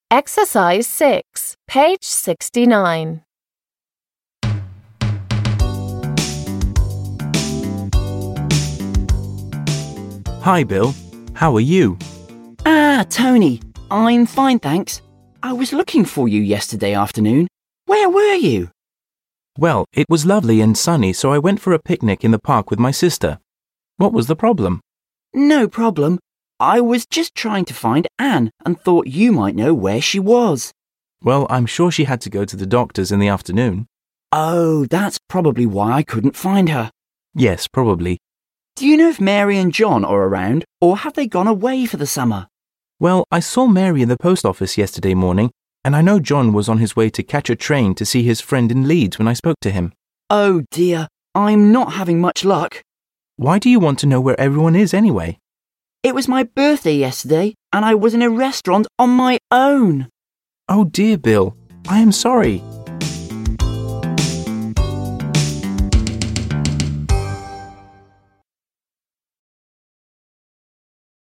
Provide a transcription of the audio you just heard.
Exercise 6, page 69. Hi, Bill. How are you? Tony. I'm fine, thanks. I was looking for you yesterday afternoon. Where were you? Well, it was lovely and sunny, so I went for a picnic in the park with my sister. What was the problem? No problem. I was just trying to find Anne and thought you might know where she was. Well, I'm sure she had to go to the doctor's in the afternoon. Oh, that's probably why I couldn't find her. Yes, probably. Do you know if Mary and John are around, or have they gone away for the summer? Well, I saw Mary in the post office yesterday morning, and I know John was on his way to catch a train to see his friend in Leeds when I spoke to him. Oh dear, I'm not having much luck. Why do you want to know where everyone is anyway? It was my birthday yesterday, and I was in a restaurant on my own. Oh dear, Bill. I am sorry.